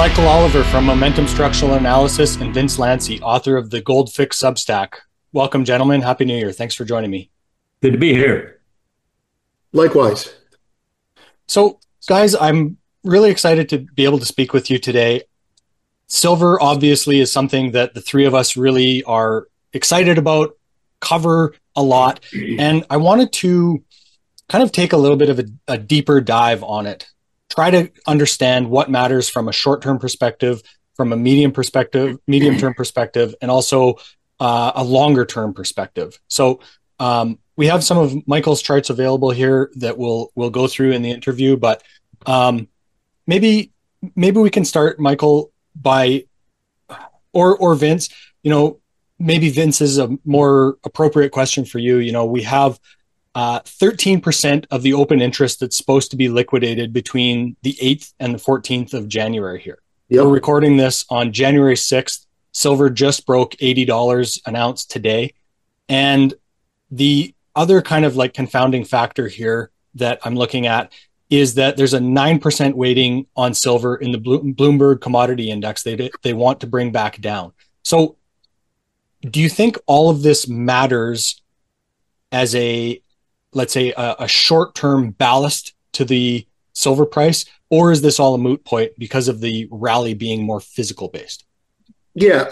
Michael Oliver from Momentum Structural Analysis and Vince Lanci, author of the Gold Fix Substack. Welcome, gentlemen. Happy New Year. Thanks for joining me. Good to be here. Likewise. So, guys, I'm really excited to be able to speak with you today. Silver obviously is something that the three of us really are excited about, cover a lot, and I wanted to kind of take a little bit of a deeper dive on it. Try to understand what matters from a short-term perspective, from a medium-term perspective, and also a longer-term perspective. So we have some of Michael's charts available here that we'll go through in the interview, but maybe we can start, Michael, by or Vince. Maybe Vince is a more appropriate question for you. We have 13% of the open interest that's supposed to be liquidated between the 8th and the 14th of January here. Yep. We're recording this on January 6th. Silver just broke $80 an ounce today. And the other kind of like confounding factor here that I'm looking at is that there's a 9% weighting on silver in the Bloomberg Commodity Index they want to bring back down. So do you think all of this matters as let's say a short-term ballast to the silver price, or is this all a moot point because of the rally being more physical based? Yeah.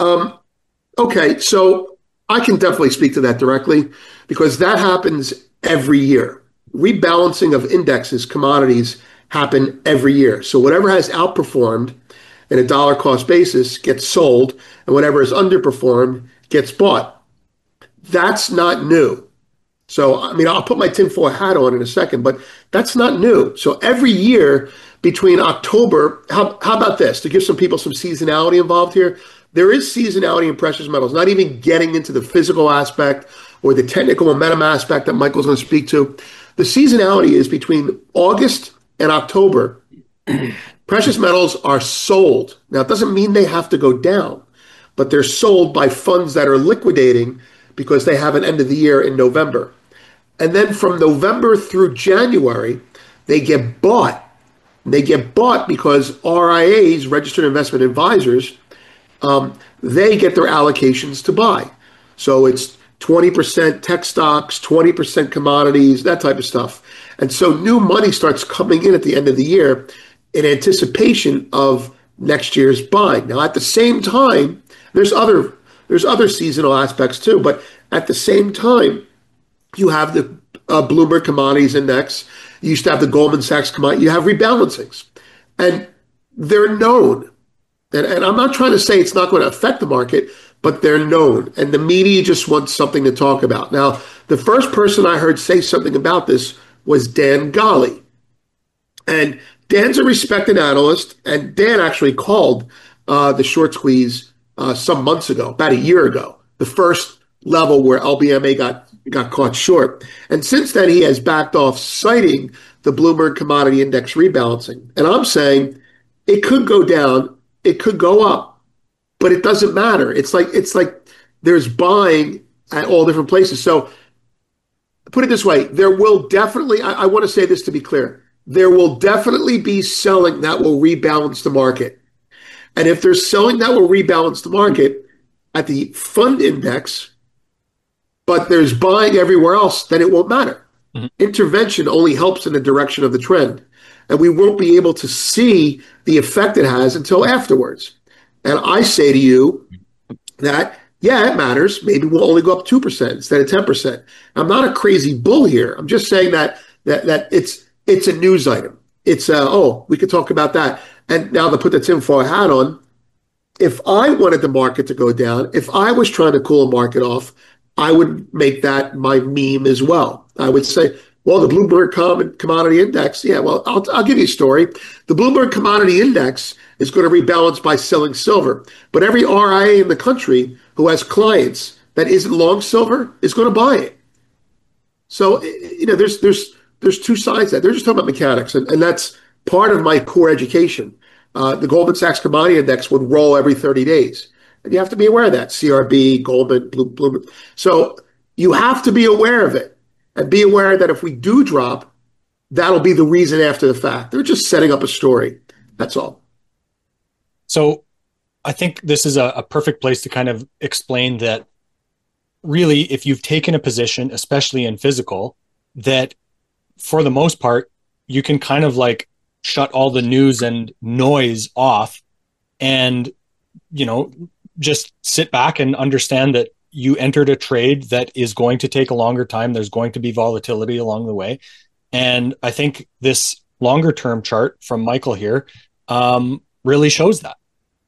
Okay. So I can definitely speak to that directly because that happens every year. Rebalancing of indexes, commodities happen every year. So whatever has outperformed in a dollar cost basis gets sold, and whatever has underperformed gets bought. That's not new. So, I'll put my tinfoil hat on in a second, but that's not new. So every year between October, how about this? To give some people some seasonality involved here, there is seasonality in precious metals, not even getting into the physical aspect or the technical momentum aspect that Michael's going to speak to. The seasonality is between August and October. Precious metals are sold. Now, it doesn't mean they have to go down, but they're sold by funds that are liquidating because they have an end of the year in November. And then from November through January, they get bought. They get bought because RIAs, registered investment advisors, they get their allocations to buy. So it's 20% tech stocks, 20% commodities, that type of stuff. And so new money starts coming in at the end of the year in anticipation of next year's buying. Now, at the same time, there's other seasonal aspects too, but at the same time, you have the Bloomberg Commodities Index. You used to have the Goldman Sachs commodity. You have rebalancings. And they're known. And I'm not trying to say it's not going to affect the market, but they're known. And the media just wants something to talk about. Now, the first person I heard say something about this was Dan Gali. And Dan's a respected analyst. And Dan actually called the short squeeze some months ago, about a year ago, the first level where LBMA got caught short. And since then, he has backed off, citing the Bloomberg Commodity Index rebalancing. And I'm saying it could go down, it could go up, but it doesn't matter. It's like there's buying at all different places. So put it this way, there will definitely, I want to say this to be clear, there will definitely be selling that will rebalance the market. And if there's selling that will rebalance the market at the fund index, but there's buying everywhere else, then it won't matter. Mm-hmm. Intervention only helps in the direction of the trend. And we won't be able to see the effect it has until afterwards. And I say to you that, yeah, it matters. Maybe we'll only go up 2% instead of 10%. I'm not a crazy bull here. I'm just saying that it's a news item. It's, we could talk about that. And now to put the tinfoil hat on, if I wanted the market to go down, if I was trying to cool a market off, I would make that my meme as well. I would say, well, the Bloomberg Commodity Index, yeah, well, I'll give you a story. The Bloomberg Commodity Index is going to rebalance by selling silver. But every RIA in the country who has clients that isn't long silver is going to buy it. So, there's two sides to that. They're just talking about mechanics, and that's part of my core education. The Goldman Sachs Commodity Index would roll every 30 days. And you have to be aware of that. CRB, Goldman, Bloomberg. So you have to be aware of it and be aware that if we do drop, that'll be the reason after the fact. They're just setting up a story. That's all. So I think this is a perfect place to kind of explain that really, if you've taken a position, especially in physical, that for the most part, you can kind of like shut all the news and noise off and, you know, just sit back and understand that you entered a trade that is going to take a longer time. There's going to be volatility along the way. And I think this longer term chart from Michael here really shows that.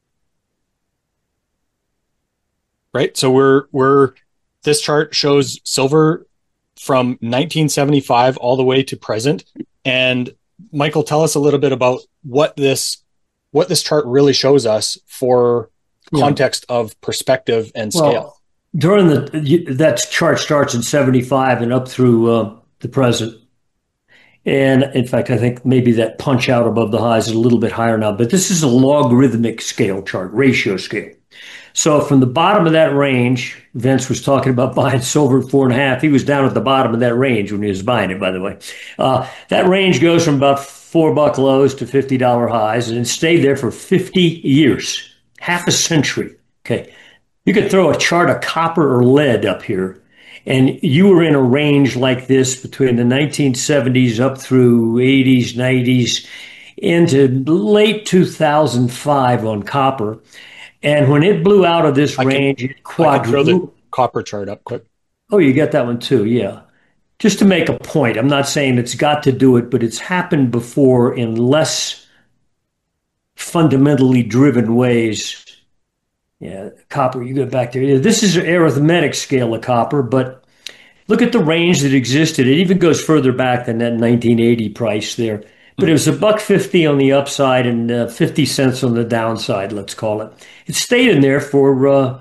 Right. So we're this chart shows silver from 1975 all the way to present. And Michael, tell us a little bit about what this chart really shows us for context of perspective and scale. Well, during that chart starts in 75 and up through the present. And in fact, I think maybe that punch out above the highs is a little bit higher now, but this is a logarithmic scale chart, ratio scale. So from the bottom of that range, Vince was talking about buying silver at 4.5. He was down at the bottom of that range when he was buying it, by the way. That range goes from about $4 lows to $50 highs, and it stayed there for 50 years, half a century. Okay. You could throw a chart of copper or lead up here, and you were in a range like this between the 1970s up through 80s, 90s, into late 2005 on copper. And when it blew out of this range, it quadrupled. Throw the copper chart up quick. Oh, you got that one too, yeah. Just to make a point, I'm not saying it's got to do it, but it's happened before in less fundamentally driven ways. Yeah, copper, you go back there. This is an arithmetic scale of copper, but look at the range that existed. It even goes further back than that 1980 price there. But it was $1.50 on the upside and 50 cents on the downside, let's call it. It stayed in there for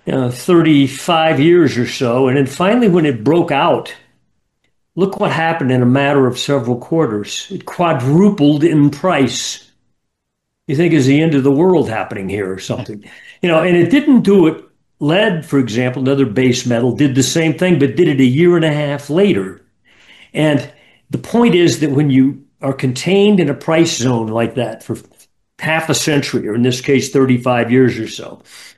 35 years or so. And then finally, when it broke out, look what happened in a matter of several quarters. It quadrupled in price. You think, is the end of the world happening here or something? And it didn't do it. Lead, for example, another base metal, did the same thing, but did it a year and a half later. And the point is that when you are contained in a price zone like that for half a century, or in this case, 35 years or so,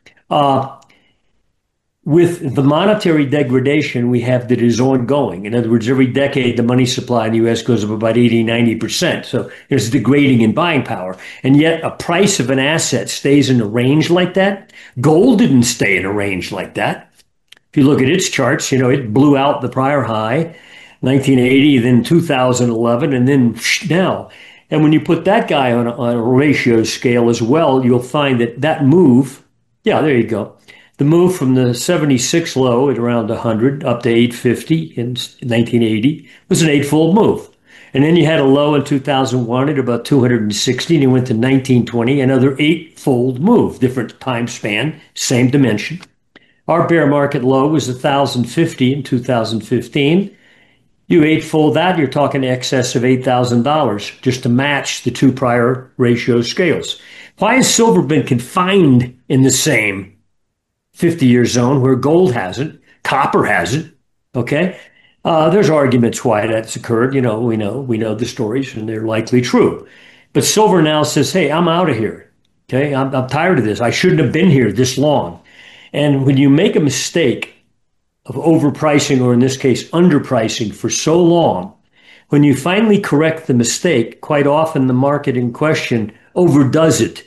with the monetary degradation we have that is ongoing. In other words, every decade, the money supply in the U.S. goes up about 80, 90%. So there's degrading in buying power. And yet a price of an asset stays in a range like that. Gold didn't stay in a range like that. If you look at its charts, it blew out the prior high, 1980, then 2011, and then now. And when you put that guy on a ratio scale as well, you'll find that move, yeah, there you go. The move from the 76 low at around 100 up to 850 in 1980 was an eightfold move. And then you had a low in 2001 at about 260, and you went to 1920, another eightfold move, different time span, same dimension. Our bear market low was 1,050 in 2015. You eightfold that, you're talking excess of $8,000 just to match the two prior ratio scales. Why has silver been confined in the same 50-year zone where gold hasn't, copper hasn't? Okay, there's arguments why that's occurred. We know the stories, and they're likely true. But silver now says, "Hey, I'm out of here. Okay, I'm tired of this. I shouldn't have been here this long." And when you make a mistake of overpricing, or in this case, underpricing for so long, when you finally correct the mistake, quite often the market in question overdoes it.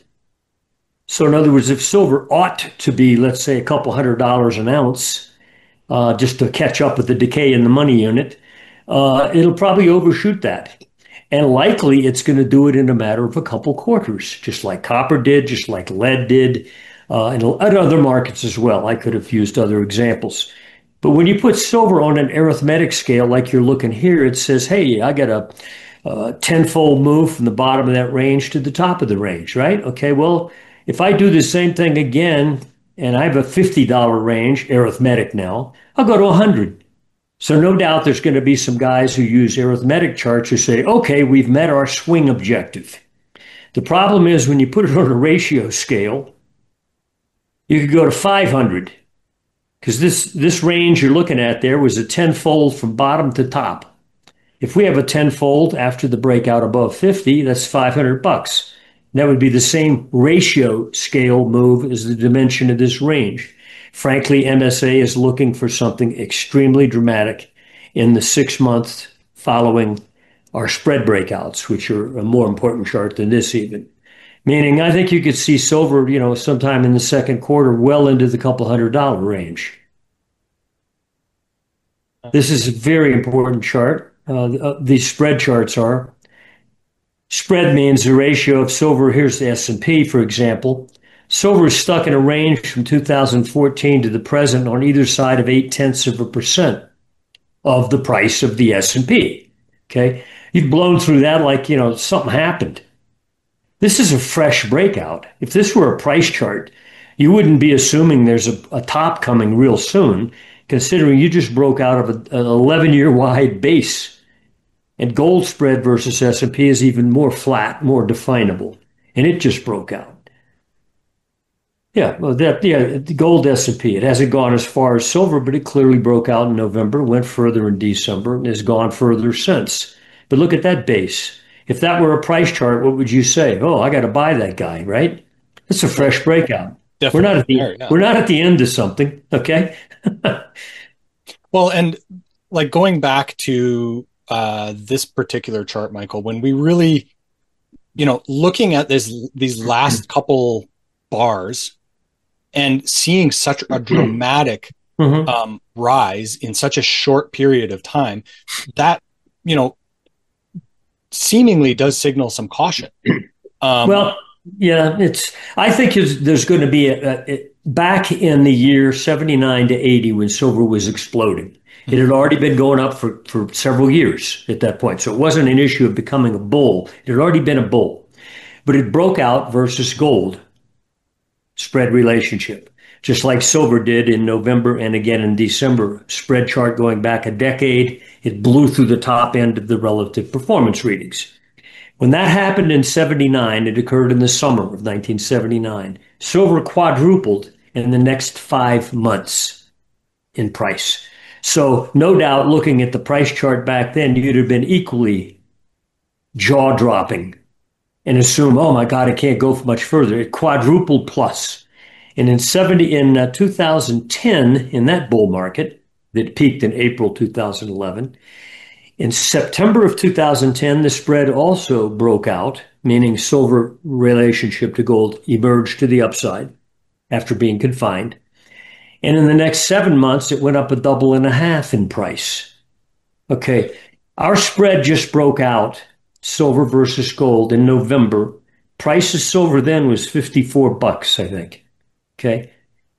So in other words, if silver ought to be, let's say, a couple $100 an ounce, just to catch up with the decay in the money unit, it'll probably overshoot that. And likely it's going to do it in a matter of a couple quarters, just like copper did, just like lead did, and other markets as well. I could have used other examples. But when you put silver on an arithmetic scale like you're looking here, it says, hey, I got a tenfold move from the bottom of that range to the top of the range, right? Okay, well, if I do the same thing again, and I have a $50 range, arithmetic now, I'll go to 100. So no doubt there's going to be some guys who use arithmetic charts who say, okay, we've met our swing objective. The problem is when you put it on a ratio scale, you could go to 500, because this range you're looking at there was a tenfold from bottom to top. If we have a tenfold after the breakout above 50, that's $500. And that would be the same ratio scale move as the dimension of this range. Frankly, MSA is looking for something extremely dramatic in the 6 months following our spread breakouts, which are a more important chart than this even. Meaning, I think you could see silver, sometime in the second quarter, well into the couple $100 range. This is a very important chart. These spread charts are. Spread means the ratio of silver. Here's the S&P, for example. Silver is stuck in a range from 2014 to the present on either side of 0.8% of the price of the S&P. Okay, you've blown through that like something happened. This is a fresh breakout. If this were a price chart, you wouldn't be assuming there's a top coming real soon, considering you just broke out of an 11-year wide base. And gold spread versus S&P is even more flat, more definable, and it just broke out. The gold S&P, it hasn't gone as far as silver, but it clearly broke out in November, went further in December, and has gone further since. But look at that base. If that were a price chart, what would you say? Oh, I got to buy that guy, right? It's a fresh breakout. Definitely. We're not at the end of something, okay? Well, and like going back to this particular chart, Michael, when we really, looking at these last couple bars and seeing such a dramatic rise in such a short period of time, that, seemingly does signal some caution. I think there's going to be back in the year 79 to 80 when silver was exploding. It had already been going up for several years at that point. So it wasn't an issue of becoming a bull. It had already been a bull. But it broke out versus gold spread relationship, just like silver did in November and again in December. Spread chart going back a decade, it blew through the top end of the relative performance readings. When that happened in 79, it occurred in the summer of 1979. Silver quadrupled in the next 5 months in price. So no doubt, looking at the price chart back then, you'd have been equally jaw-dropping and assume, oh my God, it can't go much further. It quadrupled plus. And in 2010, in that bull market that peaked in April 2011, in September of 2010, the spread also broke out, meaning silver relationship to gold emerged to the upside after being confined. And in the next 7 months, it went up 1.5 in price. Okay, our spread just broke out, silver versus gold, in November. Price of silver then was $54, I think. Okay.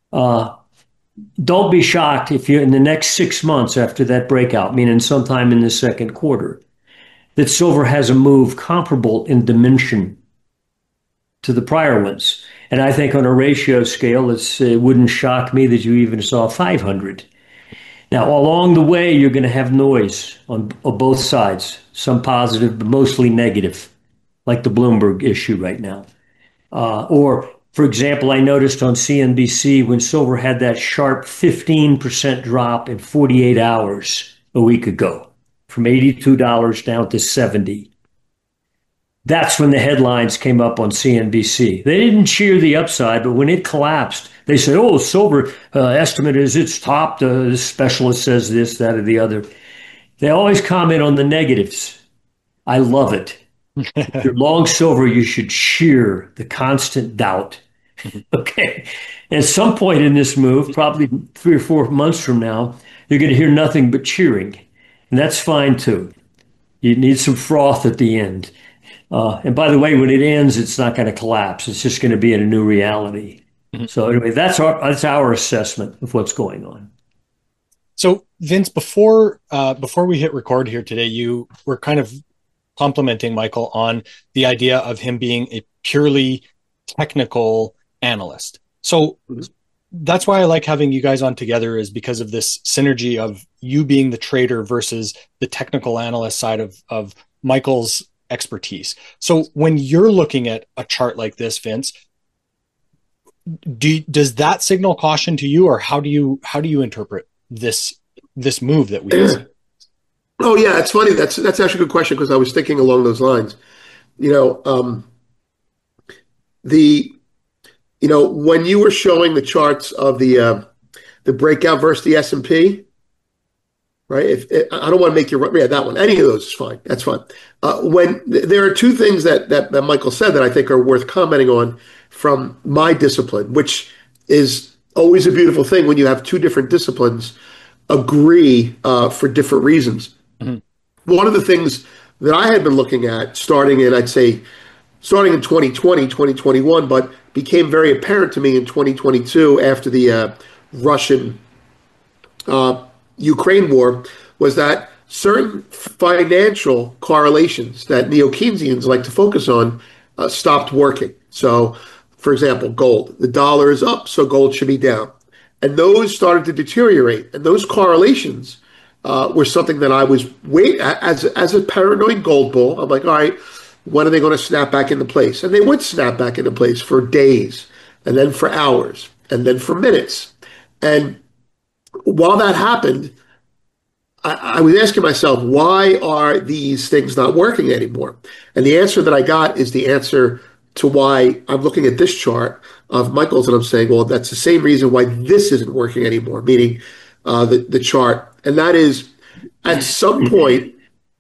Don't be shocked if you're in the next 6 months after that breakout, meaning sometime in the second quarter, that silver has a move comparable in dimension to the prior ones. And I think on a ratio scale, it wouldn't shock me that you even saw 500. Now, along the way, you're going to have noise on both sides, some positive, but mostly negative, like the Bloomberg issue right now. For example, I noticed on CNBC when silver had that sharp 15% drop in 48 hours a week ago, from $82 down to $70. That's when the headlines came up on CNBC. They didn't cheer the upside, but when it collapsed, they said, oh, silver estimate is its top. The specialist says this, that, or the other. They always comment on the negatives. I love it. If you're long silver, you should cheer the constant doubt. Okay. At some point in this move, probably 3 or 4 months from now, you're going to hear nothing but cheering. And that's fine too. You need some froth at the end. And by the way, when it ends, it's not going to collapse. It's just going to be in a new reality. Mm-hmm. So anyway, that's our assessment of what's going on. So Vince, before we hit record here today, you were kind of complimenting Michael on the idea of him being a purely technical analyst. So that's why I like having you guys on together, is because of this synergy of you being the trader versus the technical analyst side of Michael's expertise. So when you're looking at a chart like this, Vince, does that signal caution to you, or how do you interpret this move that we see? Oh yeah, it's funny. That's actually a good question, because I was thinking along those lines. the when you were showing the charts of the breakout versus the S&P, right? If I don't want to make you, yeah, that one, any of those is fine. That's fine. When there are two things that Michael said that I think are worth commenting on from my discipline, which is always a beautiful thing when you have two different disciplines agree for different reasons. Mm-hmm. One of the things that I had been looking at starting in 2020, 2021, but became very apparent to me in 2022 after the Russian Ukraine war, was that certain financial correlations that neo-Keynesians like to focus on stopped working. So, for example, gold. The dollar is up, so gold should be down. And those started to deteriorate. And those correlations were something that I was as a paranoid gold bull. I'm like, all right, when are they going to snap back into place? And they would snap back into place for days, and then for hours, and then for minutes. And while that happened, I was asking myself, why are these things not working anymore? And the answer that I got is the answer to why I'm looking at this chart of Michael's and I'm saying, well, that's the same reason why this isn't working anymore, meaning the chart. And that is at some point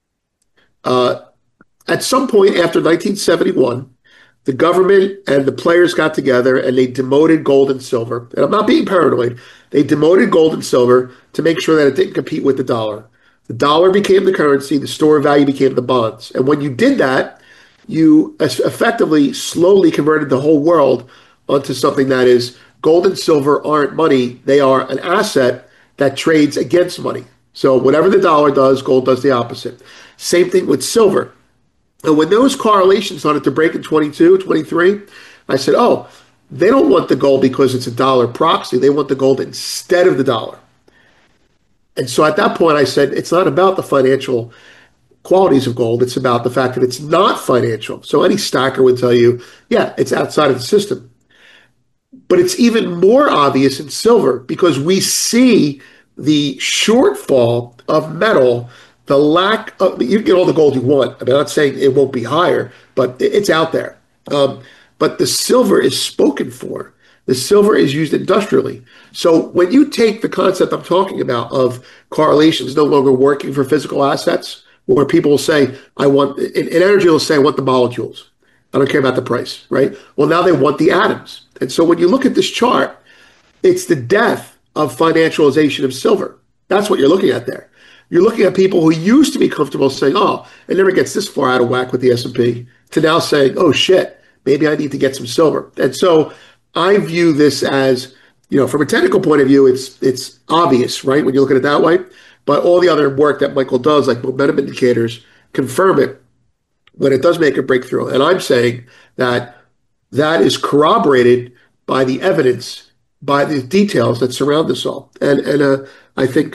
after 1971, the government and the players got together and they demoted gold and silver. And I'm not being paranoid. They demoted gold and silver to make sure that it didn't compete with the dollar. The dollar became the currency, the store of value became the bonds. And when you did that, you effectively slowly converted the whole world onto something that is gold and silver aren't money. They are an asset that trades against money. So whatever the dollar does, gold does the opposite. Same thing with silver. And when those correlations started to break in 22, 23, I said, oh, they don't want the gold because it's a dollar proxy. They want the gold instead of the dollar. And so at that point, I said, it's not about the financial qualities of gold. It's about the fact that it's not financial. So any stacker would tell you, yeah, it's outside of the system. But it's even more obvious in silver because we see the shortfall of metal, the lack of, you can get all the gold you want. I mean, I'm not saying it won't be higher, but it's out there. But the silver is spoken for. The silver is used industrially. So when you take the concept I'm talking about of correlations no longer working for physical assets, where people will say, in energy, they'll say, I want the molecules. I don't care about the price, right? Well, now they want the atoms. And so when you look at this chart, it's the death of financialization of silver. That's what you're looking at there. You're looking at people who used to be comfortable saying, oh, it never gets this far out of whack with the S&P, to now saying, oh, shit, maybe I need to get some silver. And so I view this as, from a technical point of view, it's obvious, right, when you look at it that way. But all the other work that Michael does, like momentum indicators, confirm it when it does make a breakthrough. And I'm saying that is corroborated by the evidence, by the details that surround us all. And I think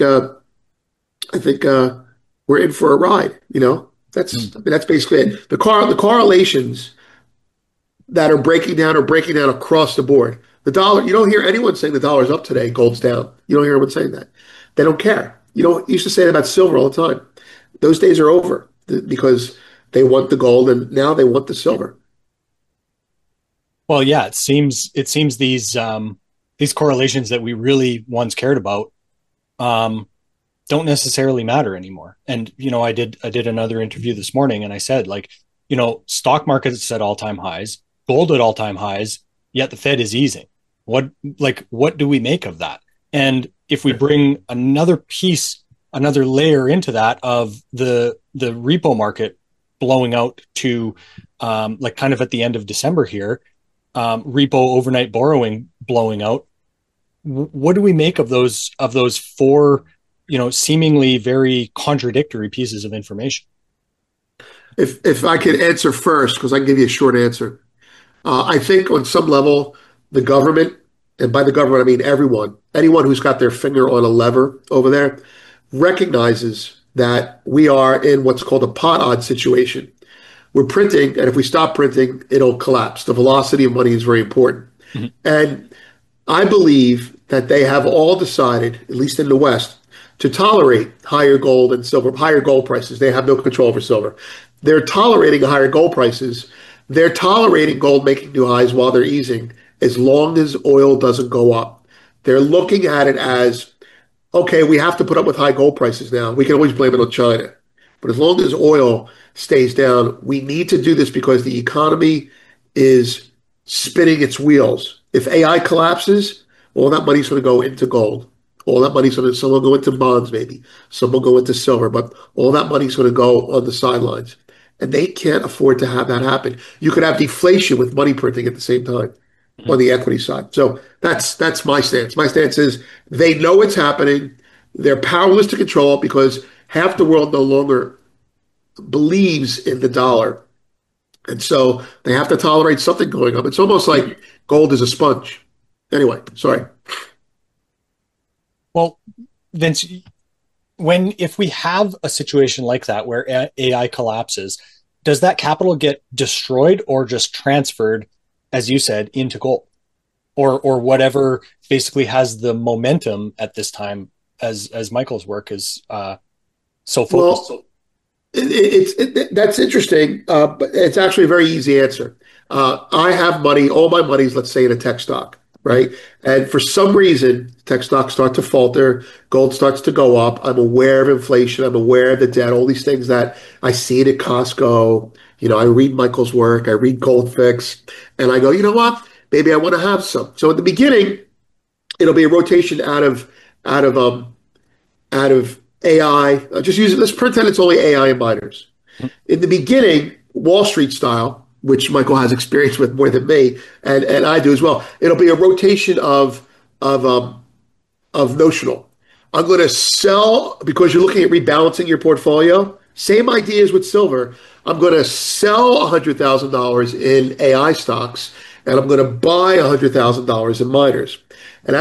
we're in for a ride. That's basically it. The correlations that are breaking down across the board. The dollar, you don't hear anyone saying the dollar's up today, gold's down. You don't hear anyone saying that. They don't care. You used to say that about silver all the time. Those days are over because they want the gold and now they want the silver. Well, yeah, it seems these correlations that we really once cared about don't necessarily matter anymore. And I did another interview this morning, and I said, stock markets at all-time highs, gold at all-time highs, yet the Fed is easing. What do we make of that? And if we bring another layer into that of the repo market blowing out to kind of at the end of December here, repo overnight borrowing blowing out, what do we make of those four, seemingly very contradictory pieces of information? If I could answer first, because I can give you a short answer. I think on some level, the government, and by the government, I mean anyone who's got their finger on a lever over there, recognizes that we are in what's called a pot odds situation. We're printing, and if we stop printing, it'll collapse. The velocity of money is very important. Mm-hmm. And I believe that they have all decided, at least in the West, to tolerate higher gold and silver, higher gold prices. They have no control over silver. They're tolerating higher gold prices They're tolerating gold making new highs while they're easing as long as oil doesn't go up. They're looking at it as, okay, we have to put up with high gold prices now. We can always blame it on China. But as long as oil stays down, we need to do this because the economy is spinning its wheels. If AI collapses, all that money's going to go into gold. All that money's going to, some will go into bonds maybe, some will go into silver, but all that money's going to go on the sidelines. And they can't afford to have that happen. You could have deflation with money printing at the same time on the equity side. So that's my stance. My stance is they know it's happening. They're powerless to control it because half the world no longer believes in the dollar. And so they have to tolerate something going up. It's almost like gold is a sponge. Anyway, sorry. Well, Vince, if we have a situation like that where AI collapses, does that capital get destroyed or just transferred, as you said, into gold, or whatever basically has the momentum at this time, as Michael's work is so focused? Well, that's interesting, but it's actually a very easy answer. I have money, all my money's, let's say, in a tech stock, right? And for some reason, tech stocks start to falter, gold starts to go up. I'm aware of inflation, I'm aware of the debt, all these things that I see it at Costco. You know, I read Michael's work, I read Goldfix, and I go, you know what? Maybe I want to have some. So at the beginning, it'll be a rotation out of out of AI. Just use it. Let's pretend it's only AI and miners. In the beginning, Wall Street style, which Michael has experience with more than me, and I do as well. It'll be a rotation of notional. I'm going to sell because you're looking at rebalancing your portfolio. Same idea as with silver. I'm going to sell $100,000 in AI stocks, and I'm going to buy $100,000 in miners. And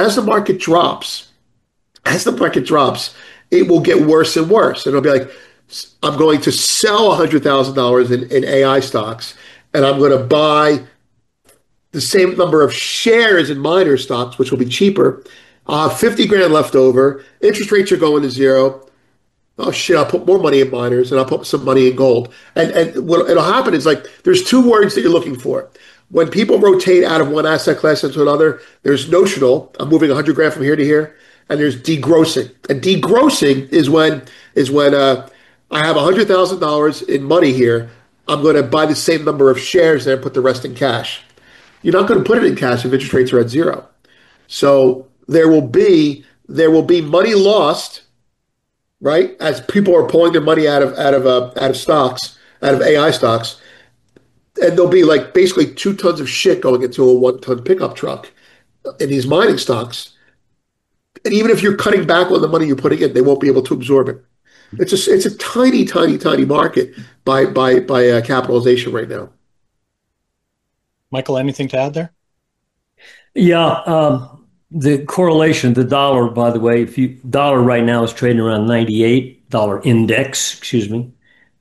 as the market drops, it will get worse and worse. And it'll be like, I'm going to sell $100,000 in AI stocks, and I'm going to buy the same number of shares in miner stocks, which will be cheaper. 50 grand left over. Interest rates are going to zero. Oh shit, I'll put more money in miners and I'll put some money in gold. And what it'll happen is like there's two words that you're looking for. When people rotate out of one asset class into another, there's notional. I'm moving 100 grand from here to here, and there's degrossing. And degrossing is when I have $100,000 in money here. I'm going to buy the same number of shares and put the rest in cash. You're not going to put it in cash if interest rates are at zero. So there will be money lost, right? As people are pulling their money out of stocks, out of AI stocks, and there'll be like basically 2 tons of shit going into a 1-ton pickup truck in these mining stocks. And even if you're cutting back on the money you're putting in, they won't be able to absorb it. It's a tiny, tiny, tiny market by capitalization right now. Michael, anything to add there? Yeah, the correlation, the dollar, by the way, if you dollar right now is trading around $98 index, excuse me.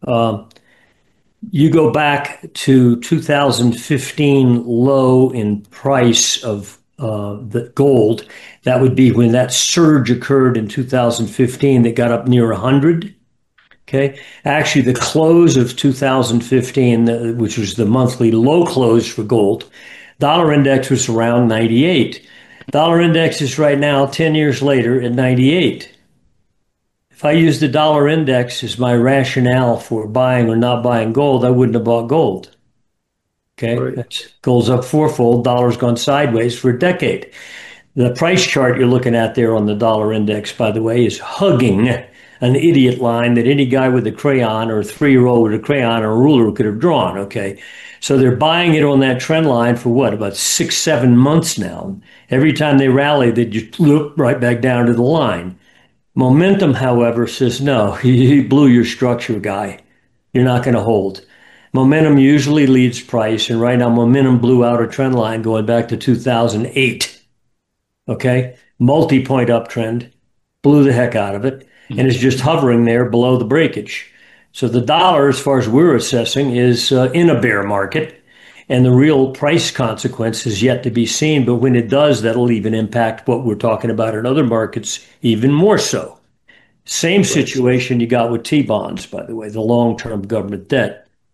You go back to 2015 low in price of the gold. That would be when that surge occurred in 2015 that got up near 100. Okay. Actually, the close of 2015, which was the monthly low close for gold, dollar index was around 98. Dollar index is right now, 10 years later, at 98. If I used the dollar index as my rationale for buying or not buying gold, I wouldn't have bought gold. Okay. Right. Gold's up fourfold, dollar's gone sideways for a decade. The price chart you're looking at there on the dollar index, by the way, is hugging an idiot line that any guy with a crayon or a 3-year-old with a crayon or a ruler could have drawn. Okay. So they're buying it on that trend line for what, about 6-7 months now. Every time they rally, they just loop right back down to the line. Momentum, however, says no, you blew your structure, guy. You're not going to hold. Momentum usually leads price, and right now momentum blew out a trend line going back to 2008. Okay? Multi-point uptrend, blew the heck out of it, and is just hovering there below the breakage. So the dollar, as far as we're assessing, is in a bear market, and the real price consequence is yet to be seen. But when it does, that'll even impact what we're talking about in other markets even more so. Same situation you got with T-bonds, by the way, the long-term government debt.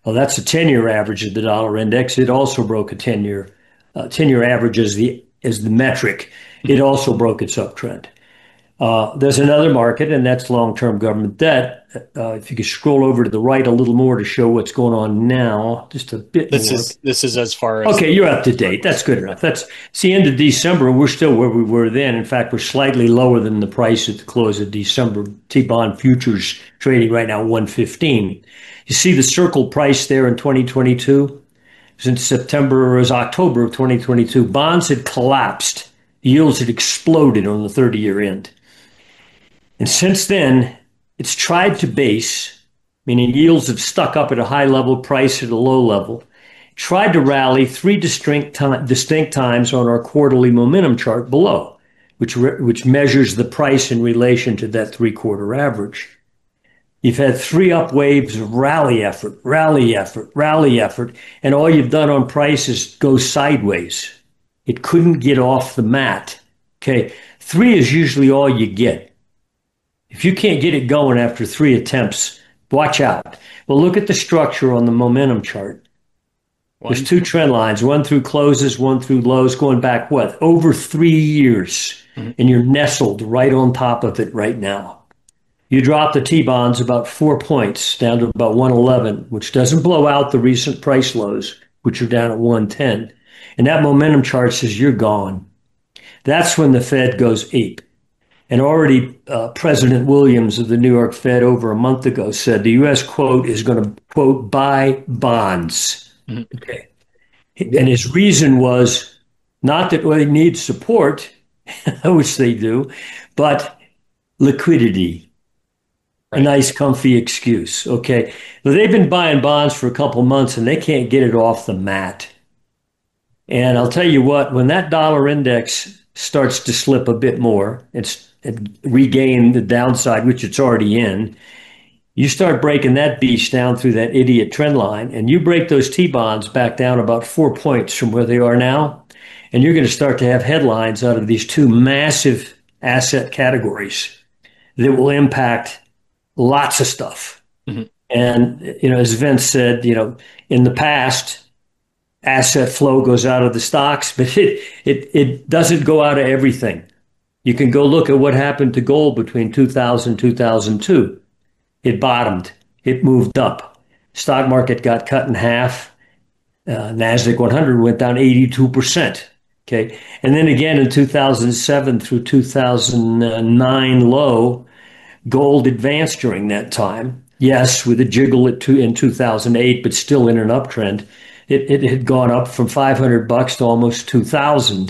Well, that's a 10-year average of the dollar index. It also broke a 10-year average as the metric. It also broke its uptrend. There's another market, and that's long-term government debt. If you could scroll over to the right a little more to show what's going on now, just a bit more. This is as far as okay. You're up to date. That's good enough. It's the end of December. We're still where we were then. In fact, we're slightly lower than the price at the close of December. T-bond futures trading right now 115. You see the circle price there in 2022. Since September or as October of 2022, bonds had collapsed. Yields had exploded on the 30-year end. And since then, it's tried to base, meaning yields have stuck up at a high level, price at a low level, tried to rally three distinct times on our quarterly momentum chart below, which measures the price in relation to that three-quarter average. You've had three up waves of rally effort, and all you've done on price is go sideways. It couldn't get off the mat. Okay, three is usually all you get. If you can't get it going after three attempts, watch out. Well, look at the structure on the momentum chart. There's two trend lines, one through closes, one through lows, going back, what, over 3 years. Mm-hmm. And you're nestled right on top of it right now. You drop the T-bonds about 4 points down to about 111, which doesn't blow out the recent price lows, which are down at 110. And that momentum chart says you're gone. That's when the Fed goes ape. And already President Williams of the New York Fed over a month ago said the U.S., quote, is going to, quote, buy bonds. Mm-hmm. Okay. And his reason was not that they need support, which they do, but liquidity. Right. A nice, comfy excuse. Okay. Well, they've been buying bonds for a couple months and they can't get it off the mat. And I'll tell you what, when that dollar index starts to slip a bit more, and regain the downside, which it's already in, you start breaking that beast down through that idiot trend line, and you break those T-bonds back down about 4 points from where they are now, and you're going to start to have headlines out of these two massive asset categories that will impact lots of stuff. Mm-hmm. And, as Vince said, in the past, asset flow goes out of the stocks, but it doesn't go out of everything. You can go look at what happened to gold between 2000 and 2002. It bottomed. It moved up. Stock market got cut in half. NASDAQ 100 went down 82%. Okay. And then again in 2007 through 2009 low, gold advanced during that time. Yes, with a jiggle in 2008, but still in an uptrend. It had gone up from $500 to almost 2,000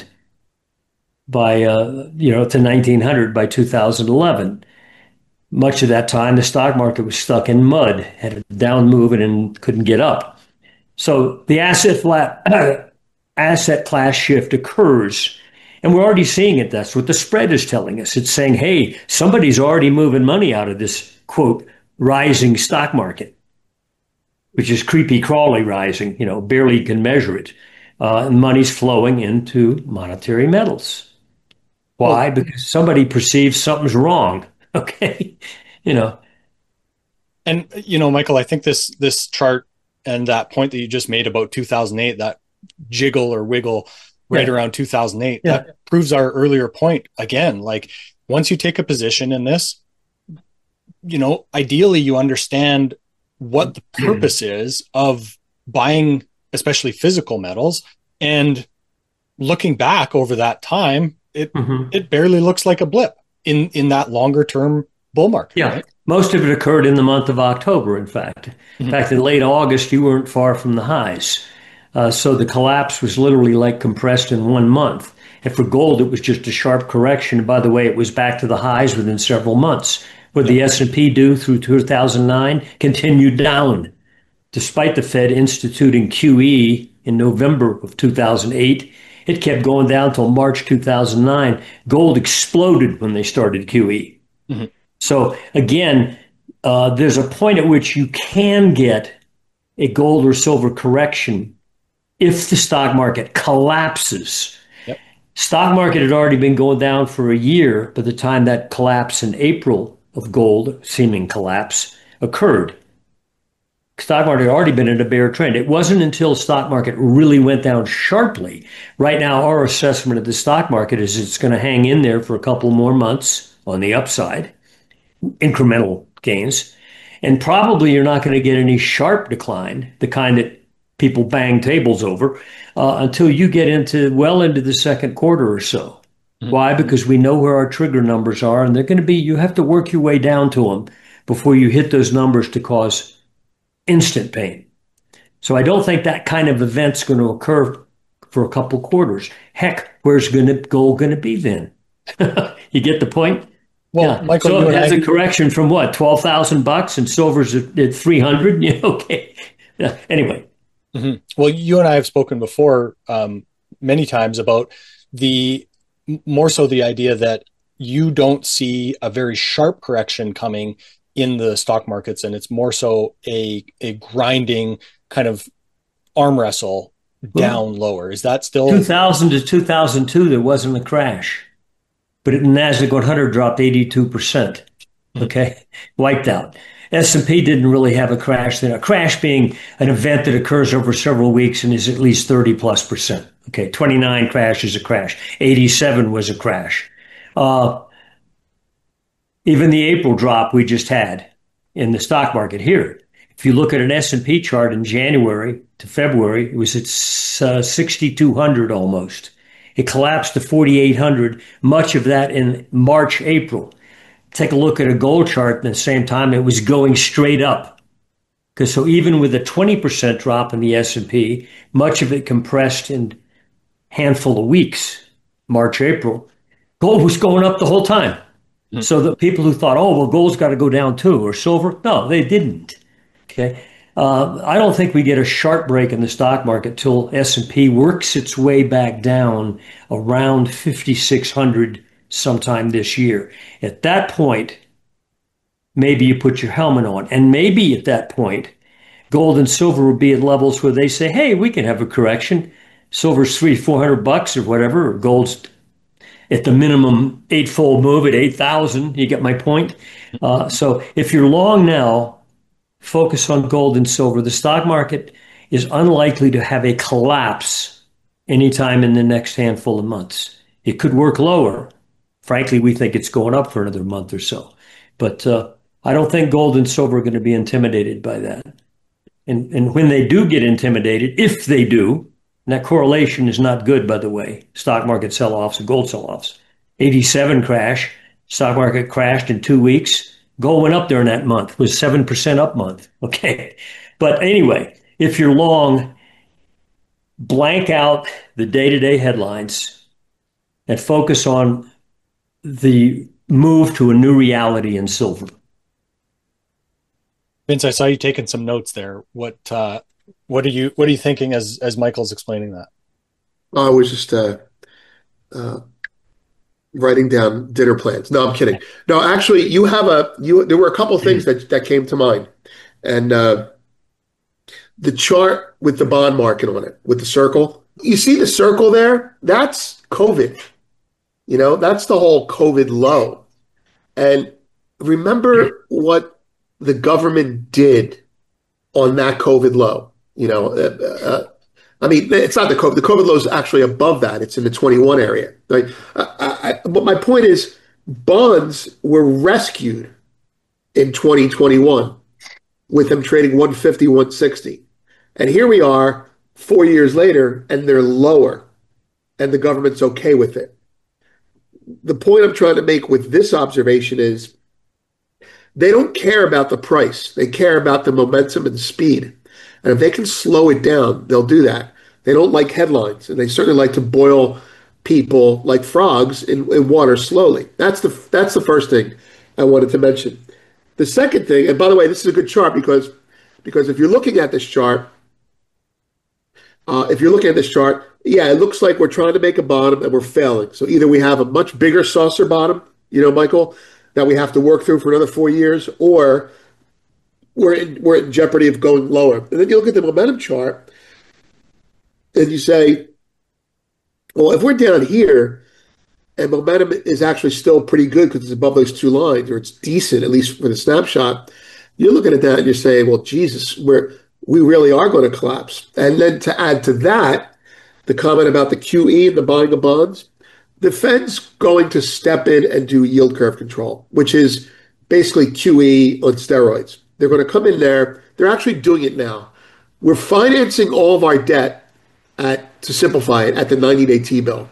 by to 1,900 by 2011. Much of that time, the stock market was stuck in mud, had a down move and couldn't get up. So the asset class shift occurs, and we're already seeing it. That's what the spread is telling us. It's saying, hey, somebody's already moving money out of this, quote, rising stock market, which is creepy crawly rising, barely can measure it. And money's flowing into monetary metals. Why? Because somebody perceives something's wrong. Okay. And, Michael, I think this chart and that point that you just made about 2008, that jiggle or wiggle right around 2008, that proves our earlier point again. Like, once you take a position in this, ideally you understand what the purpose is of buying, especially physical metals, and looking back over that time, it barely looks like a blip in that longer term bull market. Yeah, right? Most of it occurred in the month of October. In fact, in late August, you weren't far from the highs. So the collapse was literally like compressed in 1 month. And for gold, it was just a sharp correction. By the way, it was back to the highs within several months. What the S&P do through 2009 continued down, despite the Fed instituting QE in November of 2008. It kept going down till March 2009. Gold exploded when they started QE. Mm-hmm. So again, there's a point at which you can get a gold or silver correction if the stock market collapses. Yep. Stock market had already been going down for a year by the time that collapse in April of gold, seeming collapse, occurred. stock market had already been in a bear trend. It wasn't until stock market really went down sharply. Right now, our assessment of the stock market is it's going to hang in there for a couple more months on the upside, incremental gains. And probably you're not going to get any sharp decline, the kind that people bang tables over, until you get into the second quarter or so. Mm-hmm. Why? Because we know where our trigger numbers are, and they're going to be, you have to work your way down to them before you hit those numbers to cause instant pain. So I don't think that kind of event's going to occur for a couple quarters. Heck, where's gold going to be then? You get the point? Well, yeah. Michael, so it has a correction from what, $12,000, and silver's at 300. Yeah, okay. Yeah. Anyway. Mm-hmm. Well, you and I have spoken before many times about more so the idea that you don't see a very sharp correction coming in the stock markets, and it's more so a grinding kind of arm wrestle down lower. Is that still 2000 to 2002? There wasn't a crash, but the Nasdaq 100 dropped 82%. Okay, wiped out. S&P didn't really have a crash then. A crash being an event that occurs over several weeks and is at least 30+%. Okay, 29 crash is a crash. 87 was a crash. Even the April drop we just had in the stock market here, if you look at an S&P chart in January to February, it was at 6,200 almost. It collapsed to 4,800, much of that in March, April. Take a look at a gold chart, and at the same time, it was going straight up. Because so even with a 20% drop in the S&P, much of it compressed in a handful of weeks, March, April, gold was going up the whole time. Mm-hmm. So the people who thought, oh, well, gold's got to go down too, or silver, no, they didn't. Okay. I don't think we get a sharp break in the stock market till S&P works its way back down around 5,600 sometime this year. At that point, maybe you put your helmet on. And maybe at that point, gold and silver will be at levels where they say, hey, we can have a correction. Silver's $300-400 or whatever, or gold's at the minimum eightfold move at 8,000. You get my point? So if you're long now, focus on gold and silver. The stock market is unlikely to have a collapse anytime in the next handful of months. It could work lower. Frankly, we think it's going up for another month or so. But I don't think gold and silver are going to be intimidated by that. And when they do get intimidated, if they do, and that correlation is not good, by the way, stock market sell-offs and gold sell-offs. 87 crash, stock market crashed in 2 weeks. Gold went up during that month. It was 7% up month. Okay. But anyway, if you're long, blank out the day-to-day headlines and focus on the move to a new reality in silver. Vince, I saw you taking some notes there. What are you thinking as Michael's explaining that? I was just writing down dinner plans. No, I'm kidding. No, actually, there were a couple of things that came to mind, and the chart with the bond market on it, with the circle. You see the circle there? That's COVID. That's the whole COVID low. And remember what the government did on that COVID low. I mean, it's not the COVID. The COVID low is actually above that. It's in the 21 area. Right? But my point is, bonds were rescued in 2021 with them trading 150, 160. And here we are 4 years later, and they're lower, and the government's okay with it. The point I'm trying to make with this observation is they don't care about the price. They care about the momentum and the speed. And if they can slow it down, they'll do that. They don't like headlines, and they certainly like to boil people like frogs in water slowly. That's the first thing I wanted to mention. The second thing, and by the way, this is a good chart because if you're looking at this chart, yeah, it looks like we're trying to make a bottom and we're failing. So either we have a much bigger saucer bottom, Michael, that we have to work through for another 4 years, or we're in jeopardy of going lower. And then you look at the momentum chart and you say, well, if we're down here and momentum is actually still pretty good because it's above those two lines, or it's decent, at least for the snapshot, you're looking at that and you're saying, well, Jesus, we really are going to collapse. And then to add to that, the comment about the QE and the buying of bonds, the Fed's going to step in and do yield curve control, which is basically QE on steroids. They're going to come in there. They're actually doing it now. We're financing all of our debt to simplify it, at the 90-day T-bill.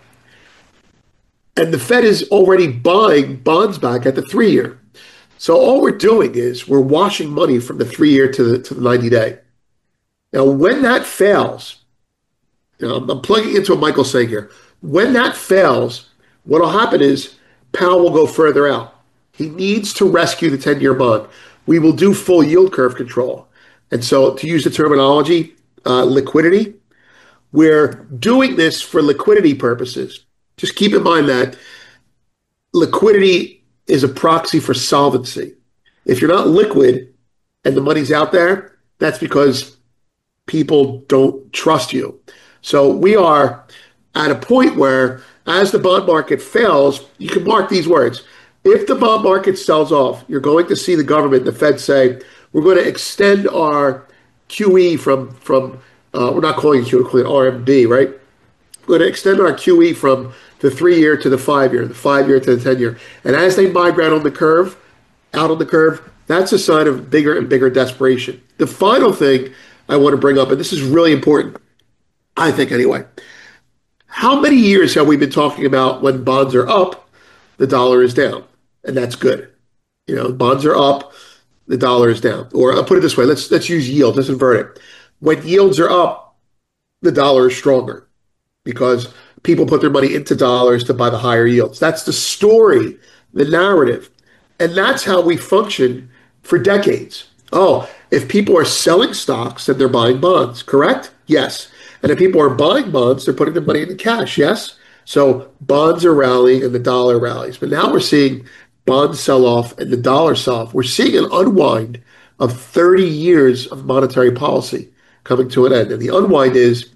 And the Fed is already buying bonds back at the 3-year. So all we're doing is we're washing money from the 3-year to the 90-day. Now, when that fails, I'm plugging into what Michael's saying here. When that fails, what will happen is Powell will go further out. He needs to rescue the 10-year bond. We will do full yield curve control. And so, to use the terminology, liquidity, we're doing this for liquidity purposes. Just keep in mind that liquidity is a proxy for solvency. If you're not liquid and the money's out there, that's because people don't trust you. So we are at a point where, as the bond market fails, you can mark these words. If the bond market sells off, you're going to see the government, the Fed, say, we're going to extend our QE from we're not calling it QE, we're calling it RMB, right? We're going to extend our QE from the 3-year to the 5-year, the 5-year to the 10-year. And as they migrate on the curve, out on the curve, that's a sign of bigger and bigger desperation. The final thing I want to bring up, and this is really important, I think anyway. How many years have we been talking about when bonds are up, the dollar is down? And that's good. Bonds are up, the dollar is down. Or I'll put it this way, let's use yield, let's invert it. When yields are up, the dollar is stronger because people put their money into dollars to buy the higher yields. That's the story, the narrative. And that's how we function for decades. Oh, if people are selling stocks, then they're buying bonds, correct? Yes. And if people are buying bonds, they're putting their money into cash, yes? So bonds are rallying and the dollar rallies. But now we're seeing bonds sell off and the dollar sell off. We're seeing an unwind of 30 years of monetary policy coming to an end. And the unwind is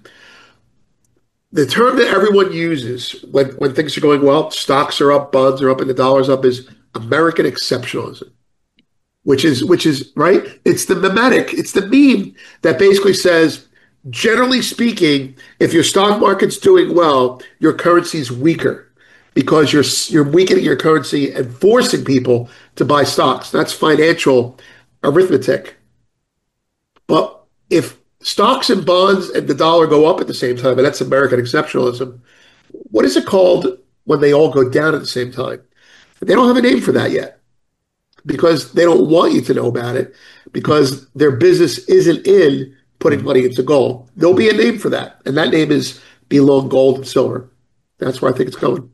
the term that everyone uses when things are going well, stocks are up, bonds are up, and the dollar's up, is American exceptionalism, which is right. It's the mimetic. It's the meme that basically says, generally speaking, if your stock market's doing well, your currency's weaker because you're weakening your currency and forcing people to buy stocks. That's financial arithmetic. But if stocks and bonds and the dollar go up at the same time, and that's American exceptionalism, what is it called when they all go down at the same time? They don't have a name for that yet because they don't want you to know about it because their business isn't in putting money into gold. There'll be a name for that, and that name is be long gold and silver. That's where I think it's going.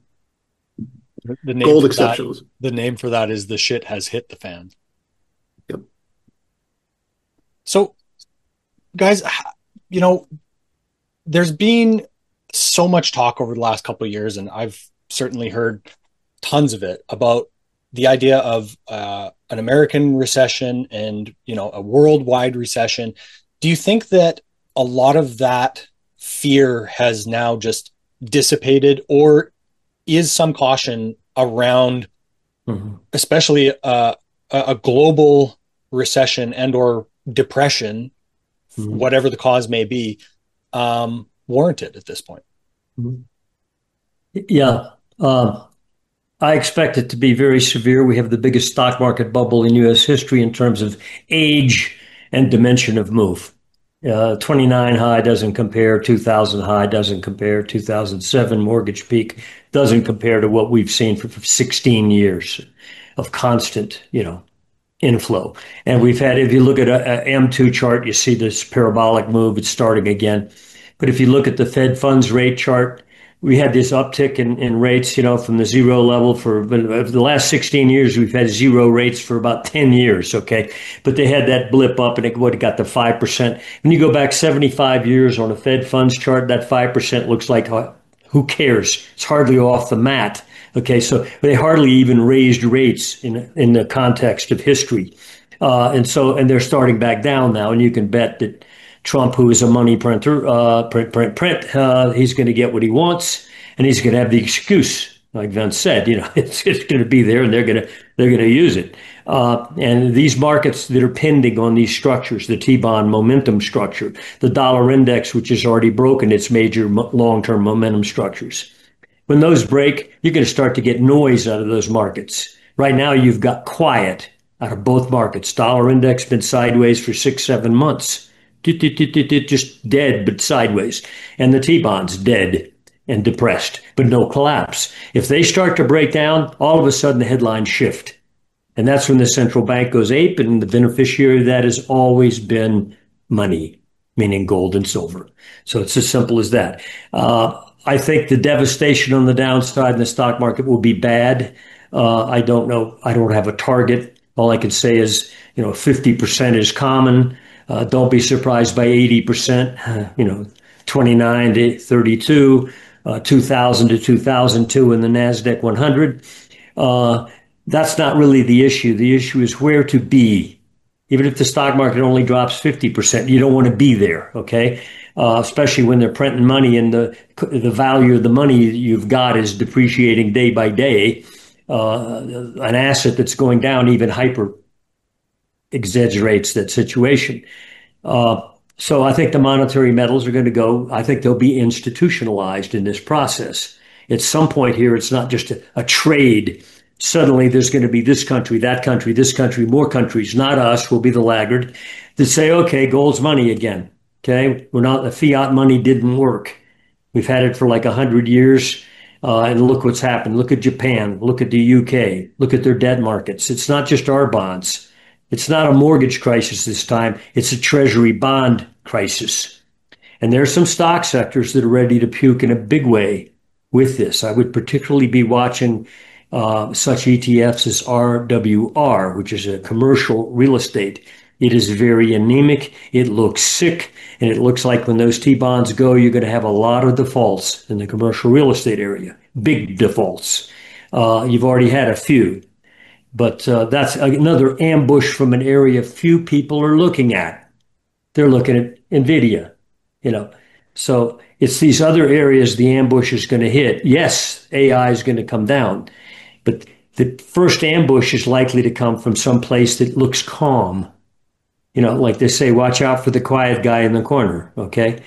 Gold exceptionalism. The name for that is the shit has hit the fan. Yep. So, guys, there's been so much talk over the last couple of years, and I've certainly heard tons of it about the idea of an American recession and a worldwide recession. Do you think that a lot of that fear has now just dissipated, or is some caution around, especially a global recession and or depression, whatever the cause may be, warranted at this point? Yeah. I expect it to be very severe. We have the biggest stock market bubble in U.S. history in terms of age and dimension of move. 29 high doesn't compare, 2000 high doesn't compare, 2007 mortgage peak doesn't compare to what we've seen for 16 years of constant, inflow. And we've had, if you look at a M2 chart, you see this parabolic move, it's starting again. But if you look at the Fed funds rate chart, we had this uptick in rates, from the zero level for the last 16 years. We've had zero rates for about 10 years. Okay. But they had that blip up and it got to 5%. When you go back 75 years on a Fed funds chart, that 5% looks like, who cares? It's hardly off the mat. Okay. So they hardly even raised rates in the context of history. And they're starting back down now. And you can bet that Trump, who is a money printer, he's going to get what he wants, and he's going to have the excuse, like Vince said, it's going to be there, and they're going to use it. And these markets that are pending on these structures, the T-bond momentum structure, the dollar index, which has already broken its major long-term momentum structures. When those break, you're going to start to get noise out of those markets. Right now, you've got quiet out of both markets. Dollar index been sideways for 6-7 months. Just dead, but sideways. And the T-bonds dead and depressed, but no collapse. If they start to break down, all of a sudden the headlines shift. And that's when the central bank goes ape, and the beneficiary of that has always been money, meaning gold and silver. So it's as simple as that. I think the devastation on the downside in the stock market will be bad. I don't know. I don't have a target. All I can say is, 50% is common. Don't be surprised by 80%, 29 to 32, 2000 to 2002 in the NASDAQ 100. That's not really the issue. The issue is where to be. Even if the stock market only drops 50%, you don't want to be there, okay? Especially when they're printing money and the value of the money you've got is depreciating day by day. An asset that's going down even hyper exaggerates that situation. So I think the monetary metals are going to go, I think they'll be institutionalized in this process. At some point here, it's not just a trade. Suddenly there's going to be this country, that country, this country, more countries, not us, will be the laggard, that say, okay, gold's money again. Okay, the fiat money didn't work. We've had it for like 100 years. And look what's happened. Look at Japan. Look at the UK. Look at their debt markets. It's not just our bonds. It's not a mortgage crisis this time. It's a treasury bond crisis. And there are some stock sectors that are ready to puke in a big way with this. I would particularly be watching such ETFs as RWR, which is a commercial real estate. It is very anemic. It looks sick. And it looks like when those T-bonds go, you're going to have a lot of defaults in the commercial real estate area, big defaults. You've already had a few. But that's another ambush from an area few people are looking at. They're looking at NVIDIA, So it's these other areas the ambush is going to hit. Yes, AI is going to come down. But the first ambush is likely to come from some place that looks calm. Like they say, watch out for the quiet guy in the corner, okay?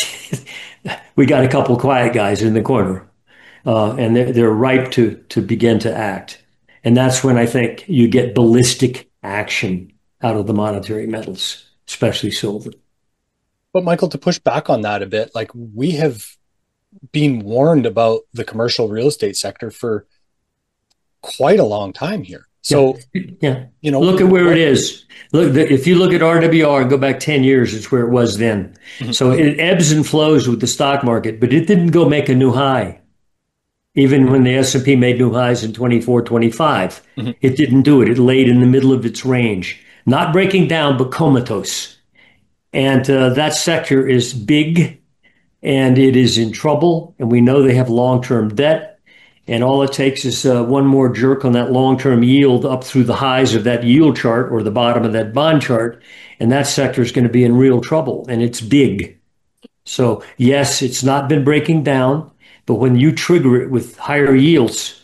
We got a couple quiet guys in the corner, and they're ripe to begin to act. And that's when I think you get ballistic action out of the monetary metals, especially silver. But Michael, to push back on that a bit, like we have been warned about the commercial real estate sector for quite a long time here. So, yeah. Look at where it is. Look, if you look at RWR and go back 10 years, it's where it was then. Mm-hmm. So it ebbs and flows with the stock market, but it didn't go make a new high. Even when the S&P made new highs in 24, 25, mm-hmm. It didn't do it. It laid in the middle of its range, not breaking down, but comatose. And that sector is big and it is in trouble. And we know they have long-term debt. And all it takes is one more jerk on that long-term yield up through the highs of that yield chart or the bottom of that bond chart. And that sector is going to be in real trouble. And it's big. So, yes, it's not been breaking down. But when you trigger it with higher yields,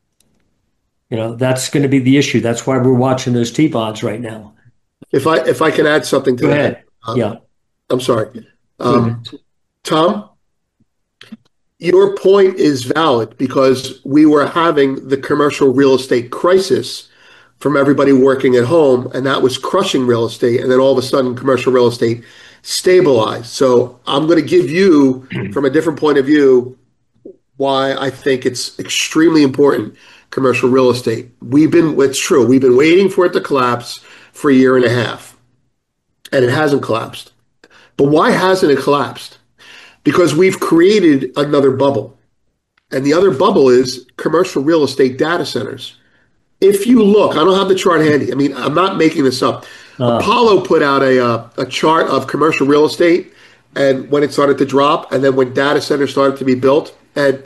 that's going to be the issue. That's why we're watching those T-bonds right now. If I can add something to that. Yeah. I'm sorry. Tom? Your point is valid because we were having the commercial real estate crisis from everybody working at home, and that was crushing real estate. And then all of a sudden, commercial real estate stabilized. So I'm going to give you, from a different point of view, why I think it's extremely important, commercial real estate. It's true. We've been waiting for it to collapse for a year and a half, and it hasn't collapsed. But why hasn't it collapsed? Because we've created another bubble. And the other bubble is commercial real estate data centers. If you look, I don't have the chart handy. I mean, I'm not making this up. Apollo put out a chart of commercial real estate and when it started to drop, and then when data centers started to be built. And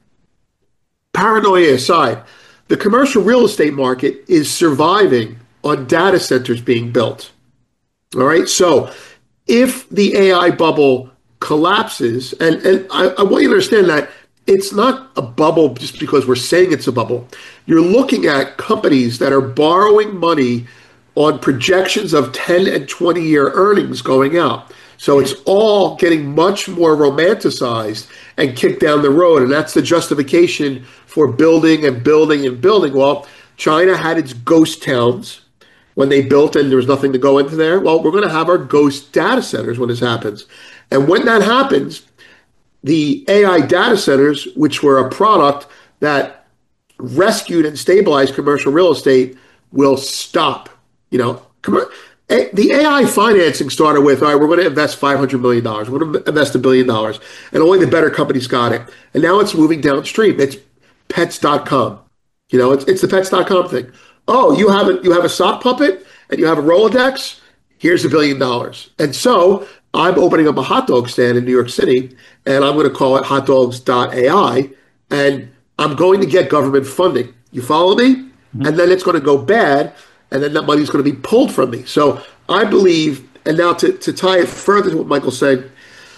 paranoia aside, the commercial real estate market is surviving on data centers being built. All right. So if the AI bubble collapses, and I want you to understand that it's not a bubble just because we're saying it's a bubble. You're looking at companies that are borrowing money on projections of 10 and 20-year earnings going out. So it's all getting much more romanticized and kicked down the road. And that's the justification for building and building and building. Well, China had its ghost towns when they built and there was nothing to go into there. Well, we're going to have our ghost data centers when this happens. And when that happens, the AI data centers, which were a product that rescued and stabilized commercial real estate, will stop. You know, the AI financing started with, all right, we're going to invest $500 million. We're going to invest $1 billion. And only the better companies got it. And now it's moving downstream. It's pets.com. You know, it's the pets.com thing. Oh, you have a sock puppet and you have a Rolodex? Here's $1 billion. And so I'm opening up a hot dog stand in New York City, and I'm going to call it hotdogs.ai, and I'm going to get government funding. You follow me? Mm-hmm. And then it's going to go bad, and then that money's going to be pulled from me. So I believe, and now to tie it further to what Michael said,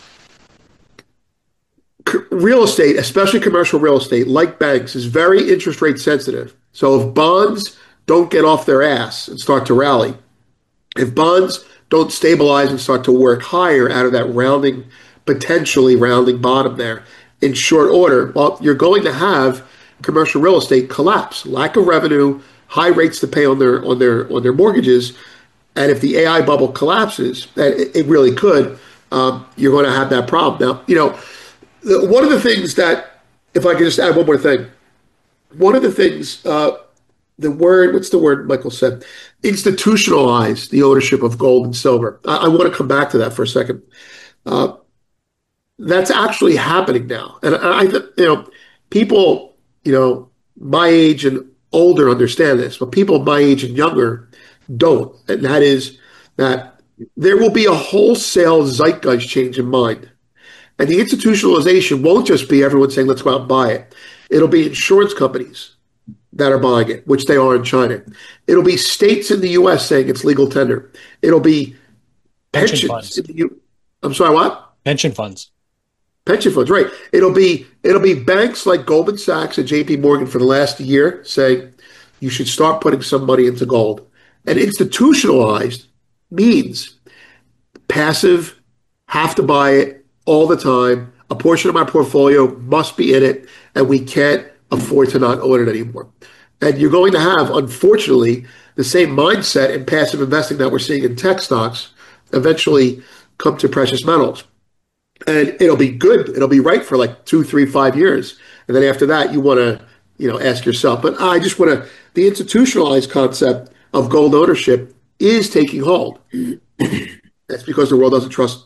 real estate, especially commercial real estate, like banks, is very interest rate sensitive. So if bonds don't get off their ass and start to rally, if bonds don't stabilize and start to work higher out of that potentially rounding bottom there in short order, well, you're going to have commercial real estate collapse, lack of revenue, high rates to pay on their mortgages. And if the AI bubble collapses, and it really could, you're going to have that problem. Now, you know, one of the things that, if I could just add one more thing, one of the things, what's the word Michael said? Institutionalize the ownership of gold and silver. I want to come back to that for a second. That's actually happening now. And people, my age and older understand this, but people my age and younger don't. And that is that there will be a wholesale zeitgeist change in mind. And the institutionalization won't just be everyone saying, let's go out and buy it. It'll be insurance companies that are buying it, which they are in China. It'll be states in the U.S. saying it's legal tender. It'll be pension funds. I'm sorry, what? Pension funds. Pension funds, right. It'll be banks like Goldman Sachs and JP Morgan for the last year saying you should start putting some money into gold. And institutionalized means passive, have to buy it all the time. A portion of my portfolio must be in it, and we can't afford to not own it anymore. And you're going to have, unfortunately, the same mindset in passive investing that we're seeing in tech stocks eventually come to precious metals. And it'll be good. It'll be right for like 2, 3, 5 years. And then after that, you want to, ask yourself. But I just want to, the institutionalized concept of gold ownership is taking hold. That's because the world doesn't trust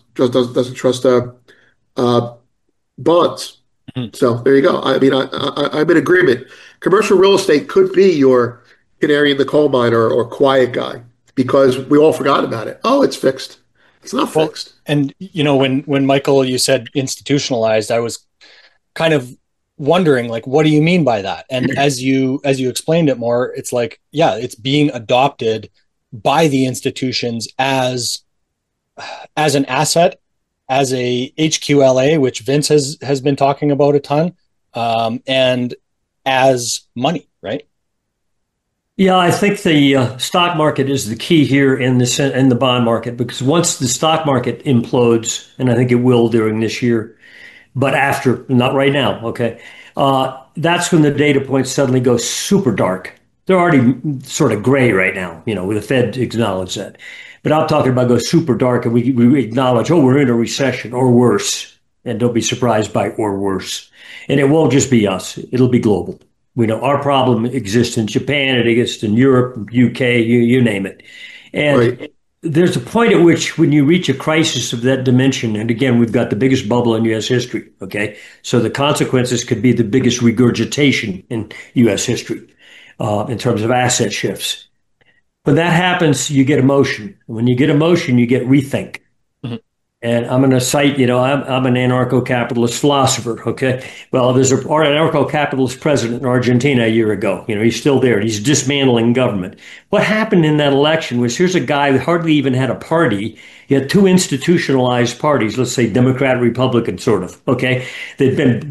bonds. Mm-hmm. So there you go. I mean, I'm in agreement. Commercial real estate could be your canary in the coal mine or quiet guy because we all forgot about it. Oh, it's fixed. It's not fixed. And when Michael, you said institutionalized, I was kind of wondering, like, what do you mean by that? And as you explained it more, it's like, yeah, it's being adopted by the institutions as an asset, as a HQLA, which Vince has been talking about a ton, and as money, right? Yeah, I think the stock market is the key here in the bond market, because once the stock market implodes, and I think it will during this year, but after, not right now, okay, that's when the data points suddenly go super dark. They're already sort of gray right now, with the Fed acknowledge that. But I'm talking about go super dark, and we acknowledge, we're in a recession or worse, and don't be surprised by or worse. And it won't just be us; it'll be global. We know our problem exists in Japan, it exists in Europe, UK, you name it. And right. There's a point at which when you reach a crisis of that dimension, and again, we've got the biggest bubble in U.S. history, okay? So the consequences could be the biggest regurgitation in U.S. history in terms of asset shifts. When that happens, you get emotion. When you get emotion, you get rethink. Mm-hmm. And I'm going to cite, I'm an anarcho-capitalist philosopher, okay? Well, there's an anarcho-capitalist president in Argentina a year ago. He's still there. He's dismantling government. What happened in that election was, here's a guy who hardly even had a party. He had two institutionalized parties, let's say Democrat, Republican, sort of, okay? They'd been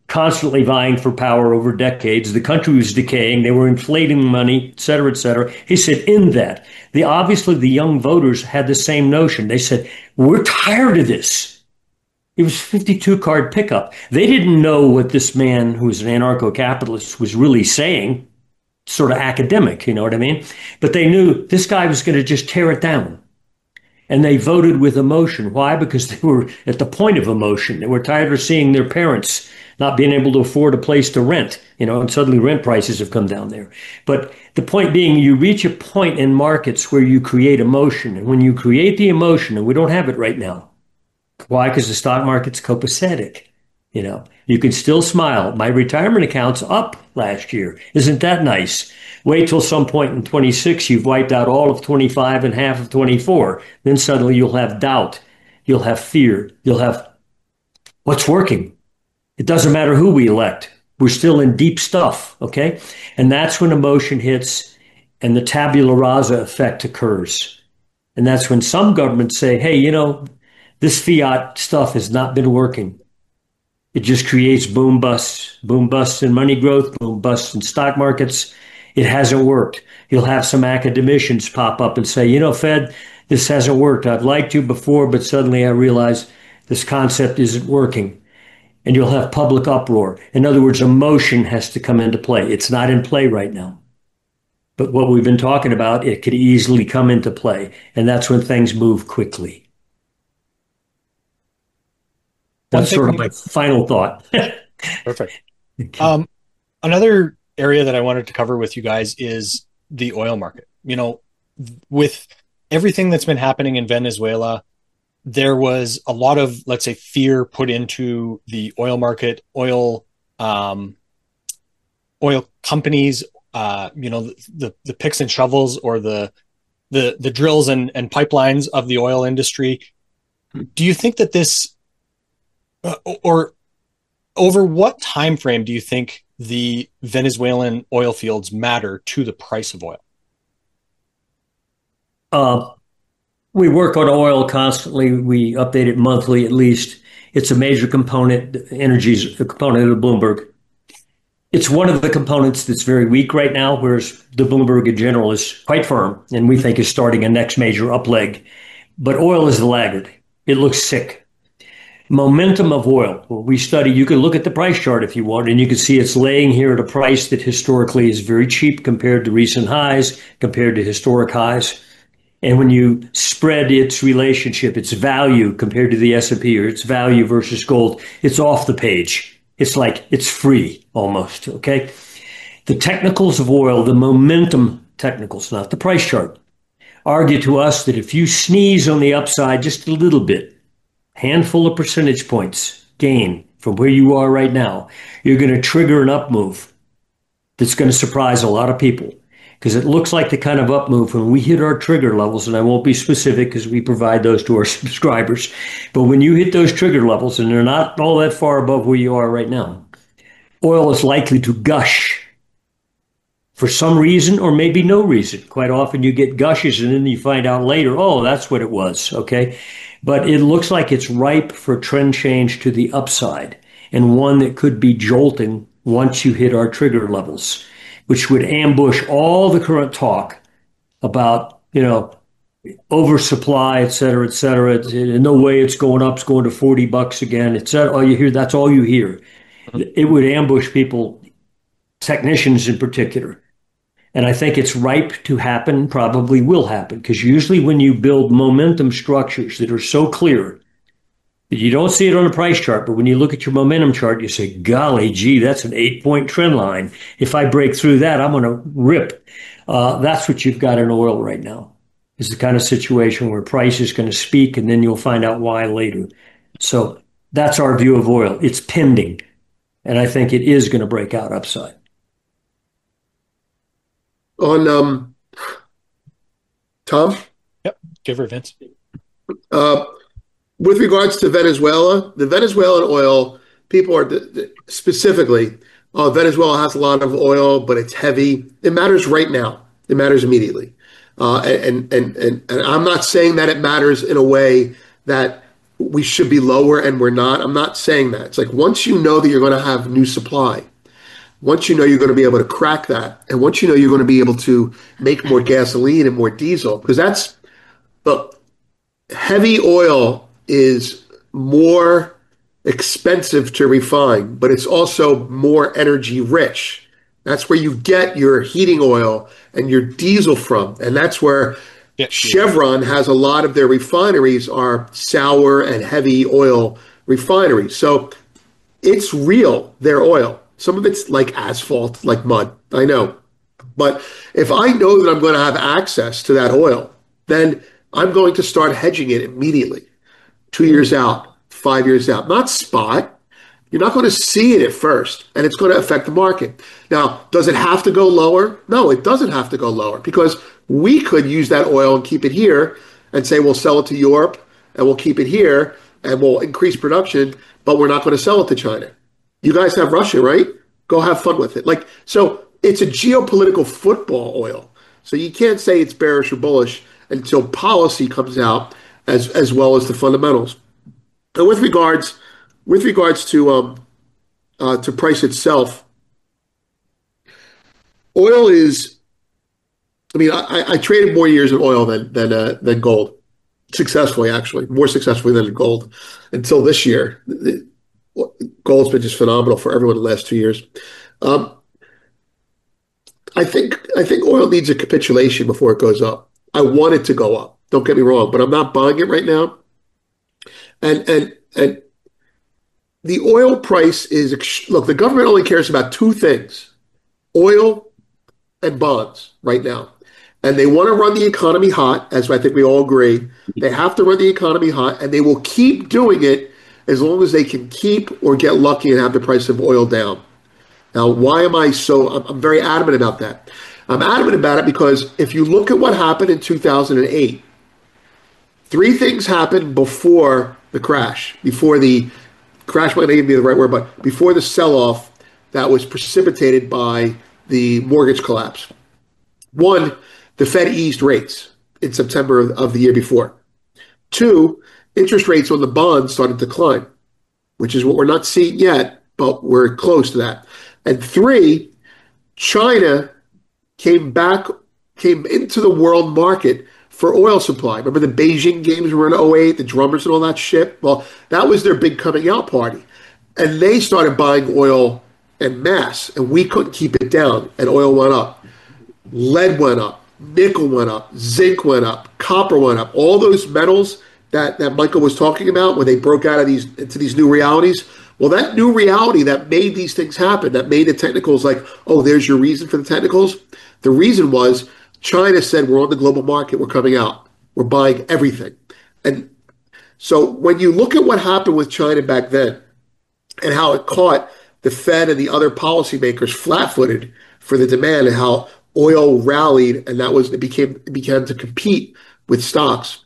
constantly vying for power over decades. The country was decaying. They were inflating money, et cetera, et cetera. He said, in that, obviously the young voters had the same notion. They said, we're tired of this. It was 52 card pickup. They didn't know what this man, who was an anarcho-capitalist, was really saying, sort of academic, you know what I mean? But they knew this guy was going to just tear it down. And they voted with emotion. Why? Because they were at the point of emotion. They were tired of seeing their parents not being able to afford a place to rent, and suddenly rent prices have come down there. But the point being, you reach a point in markets where you create emotion. And when you create the emotion, and we don't have it right now. Why? Because the stock market's copacetic. You can still smile. My retirement account's up last year. Isn't that nice? Wait till some point in 26, you've wiped out all of 25 and half of 24. Then suddenly you'll have doubt. You'll have fear. You'll have what's working. It doesn't matter who we elect. We're still in deep stuff, okay? And that's when emotion hits and the tabula rasa effect occurs. And that's when some governments say, hey, this fiat stuff has not been working. It just creates boom busts in money growth, boom busts in stock markets. It hasn't worked. You'll have some academicians pop up and say, Fed, this hasn't worked. I've liked you before, but suddenly I realize this concept isn't working. And you'll have public uproar. In other words, emotion has to come into play. It's not in play right now. But what we've been talking about, it could easily come into play. And that's when things move quickly. That's sort of my final thought. Perfect. Another area that I wanted to cover with you guys is the oil market. With everything that's been happening in Venezuela, there was a lot of, let's say, fear put into the oil market, oil companies, the picks and shovels, or the drills and pipelines of the oil industry. Do you think that this, or over what time frame do you think the Venezuelan oil fields matter to the price of oil? We work on oil constantly. We update it monthly at least. It's a major component. Energy is a component of Bloomberg. It's one of the components that's very weak right now, whereas the Bloomberg in general is quite firm, and we think is starting a next major up leg. But oil is the laggard. It looks sick. Momentum of oil. Well, we study, you can look at the price chart if you want, and you can see it's laying here at a price that historically is very cheap compared to recent highs, compared to historic highs. And when you spread its relationship, its value compared to the S&P, or its value versus gold, it's off the page. It's like it's free almost, okay? The technicals of oil, the momentum technicals, not the price chart, argue to us that if you sneeze on the upside just a little bit, handful of percentage points gain from where you are right now, you're going to trigger an up move that's going to surprise a lot of people. Because it looks like the kind of up move when we hit our trigger levels, and I won't be specific because we provide those to our subscribers, but when you hit those trigger levels, and they're not all that far above where you are right now, oil is likely to gush for some reason or maybe no reason. Quite often you get gushes and then you find out later, oh, that's what it was, okay? But it looks like it's ripe for a trend change to the upside, and one that could be jolting once you hit our trigger levels, which would ambush all the current talk about, oversupply, et cetera, et cetera. No way it's going up, it's going to $40 again, et cetera. All you hear, that's all you hear. It would ambush people, technicians in particular. And I think it's ripe to happen, probably will happen, because usually when you build momentum structures that are so clear, you don't see it on a price chart, but when you look at your momentum chart, you say, golly gee, that's an 8-point trend line. If I break through that, I'm going to rip. That's what you've got in oil right now. Is the kind of situation where price is going to speak, and then you'll find out why later. So that's our view of oil. It's pending, and I think it is going to break out upside. On Tom? Yep, give her Vince. With regards to Venezuela, the Venezuelan oil, people are specifically, Venezuela has a lot of oil, but it's heavy. It matters right now. It matters immediately. And I'm not saying that it matters in a way that we should be lower and we're not. I'm not saying that. It's like once you know that you're going to have new supply, once you know you're going to be able to crack that, and once you know you're going to be able to make more gasoline and more diesel, because that's, look, heavy oil is more expensive to refine, but it's also more energy rich. That's where you get your heating oil and your diesel from. And that's where Chevron has a lot of their refineries are sour and heavy oil refineries. So it's real, their oil. Some of it's like asphalt, like mud. I know. But if I know that I'm going to have access to that oil, then I'm going to start hedging it immediately. 2 years out, 5 years out, not spot. You're not going to see it at first, and it's going to affect the market. Now, does it have to go lower? No, it doesn't have to go lower because we could use that oil and keep it here and say we'll sell it to Europe and we'll keep it here and we'll increase production, but we're not going to sell it to China. You guys have Russia, right? Go have fun with it. Like, so it's a geopolitical football oil. So you can't say it's bearish or bullish until policy comes out as well as the fundamentals. And with regards to price itself, oil is. I mean, I traded more years in oil than gold, successfully actually, more successfully than in gold, until this year. Gold's been just phenomenal for everyone the last 2 years. I think oil needs a capitulation before it goes up. I want it to go up. Don't get me wrong, but I'm not buying it right now. And the oil price is, look, the government only cares about two things: oil and bonds right now. And they want to run the economy hot, as I think we all agree. They have to run the economy hot, and they will keep doing it as long as they can keep or get lucky and have the price of oil down. Now, why am I so, I'm very adamant about that. I'm adamant about it because if you look at what happened in 2008, three things happened before the crash, before the crash might not even be the right word, but before the sell-off that was precipitated by the mortgage collapse. One, the Fed eased rates in September of the year before. Two, interest rates on the bonds started to climb, which is what we're not seeing yet, but we're close to that. And three, China came into the world market for oil supply. Remember the Beijing games were in '08, the drummers and all that shit? Well, that was their big coming out party. And they started buying oil en masse, and we couldn't keep it down, and oil went up. Lead went up, nickel went up, zinc went up, copper went up. All those metals that Michael was talking about when they broke out of into these new realities, well, that new reality that made these things happen, that made the technicals like, oh, there's your reason for the technicals. The reason was China said, we're on the global market, we're coming out, we're buying everything. And so when you look at what happened with China back then and how it caught the Fed and the other policymakers flat-footed for the demand and how oil rallied and it began to compete with stocks.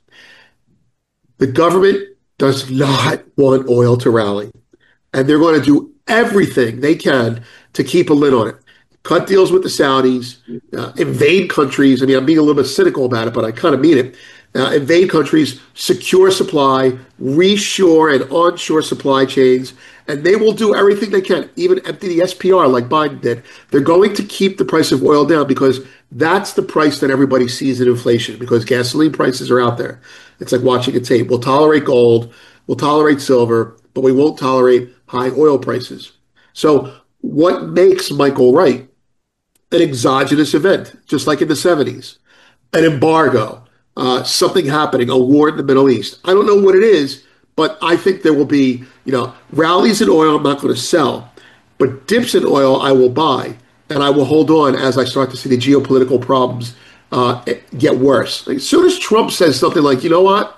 The government does not want oil to rally. And they're going to do everything they can to keep a lid on it. Cut deals with the Saudis, invade countries. I mean, I'm being a little bit cynical about it, but I kind of mean it. Invade countries, secure supply, reshore and onshore supply chains, and they will do everything they can, even empty the SPR like Biden did. They're going to keep the price of oil down because that's the price that everybody sees in inflation, because gasoline prices are out there. It's like watching a tape. We'll tolerate gold, we'll tolerate silver, but we won't tolerate high oil prices. So what makes Michael right? An exogenous event, just like in the 70s, an embargo, something happening, a war in the Middle East. I don't know what it is, but I think there will be, rallies in oil I'm not going to sell, but dips in oil I will buy, and I will hold on as I start to see the geopolitical problems get worse. Like, as soon as Trump says something like, you know what,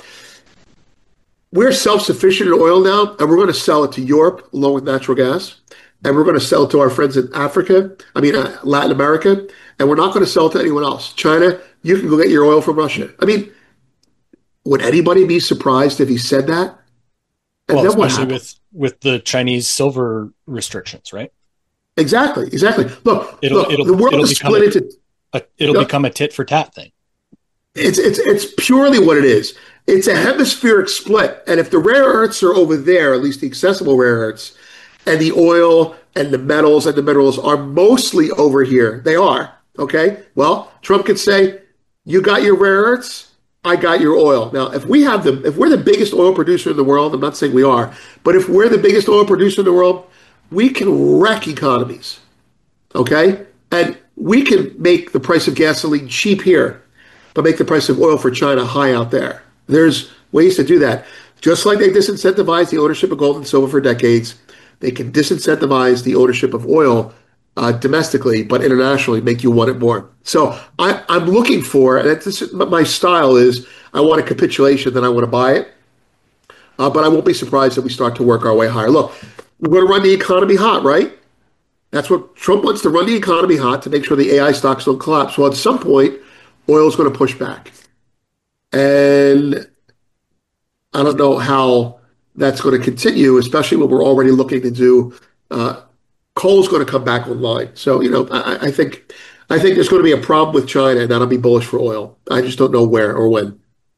we're self-sufficient in oil now, and we're going to sell it to Europe along with natural gas, and we're going to sell it to our friends in Latin America, and we're not going to sell it to anyone else. China, you can go get your oil from Russia. I mean, would anybody be surprised if he said that? And well, especially with the Chinese silver restrictions, right? Exactly. Look, the world is split into... It'll become a tit for tat thing. It's purely what it is. It's a hemispheric split, and if the rare earths are over there, at least the accessible rare earths, and the oil and the metals and the minerals are mostly over here, they are. Okay. Well, Trump could say, "You got your rare earths, I got your oil." Now, if we're the biggest oil producer in the world, I'm not saying we are, but if we're the biggest oil producer in the world, we can wreck economies. Okay, and we can make the price of gasoline cheap here, but make the price of oil for China high out there. There's ways to do that. Just like they disincentivized the ownership of gold and silver for decades, they can disincentivize the ownership of oil domestically, but internationally make you want it more. So I'm looking for, and my style is, I want a capitulation, then I want to buy it. But I won't be surprised if we start to work our way higher. Look, we're going to run the economy hot, right? That's what Trump wants, to run the economy hot to make sure the AI stocks don't collapse. Well, at some point, oil is going to push back. And I don't know how that's going to continue, especially when we're already looking to do coal is going to come back online. So, I think there's going to be a problem with China, and that'll be bullish for oil. I just don't know where or when.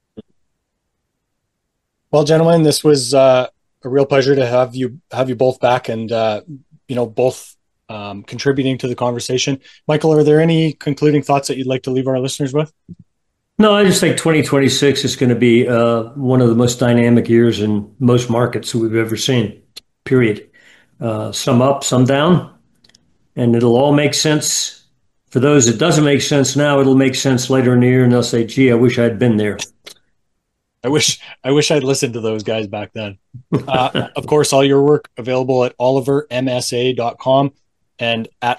Well, gentlemen, this was a real pleasure to have you both back, and both contributing to the conversation. Michael, are there any concluding thoughts that you'd like to leave our listeners with? No, I just think 2026 is going to be one of the most dynamic years in most markets we've ever seen, period. Some up, some down, and it'll all make sense. For those it doesn't make sense now, it'll make sense later in the year, and they'll say, "Gee, I wish I'd been there." I wish I'd listened to those guys back then. Of course, all your work available at olivermsa.com and at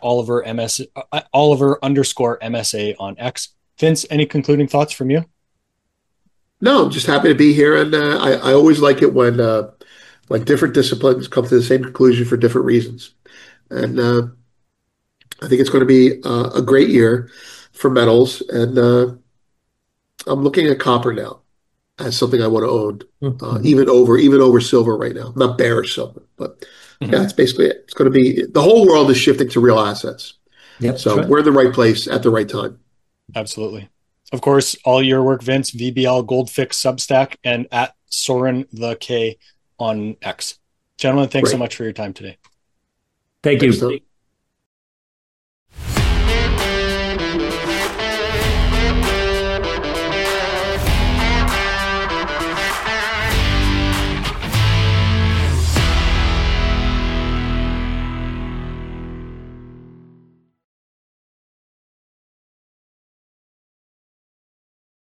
Oliver_MSA on X. Vince, any concluding thoughts from you? No, I'm just happy to be here, and I always like it when different disciplines come to the same conclusion for different reasons. And I think it's going to be a great year for metals, and I'm looking at copper now as something I want to own, even over silver right now. I'm not bearish silver, but yeah, that's basically it. It's going to be, the whole world is shifting to real assets. Yep, so right. We're in the right place at the right time. Absolutely. Of course, all your work, Vince, VBL Goldfix Substack, and at Soren the K on X. Gentlemen, thanks so much for your time today. Thank you. Thanks,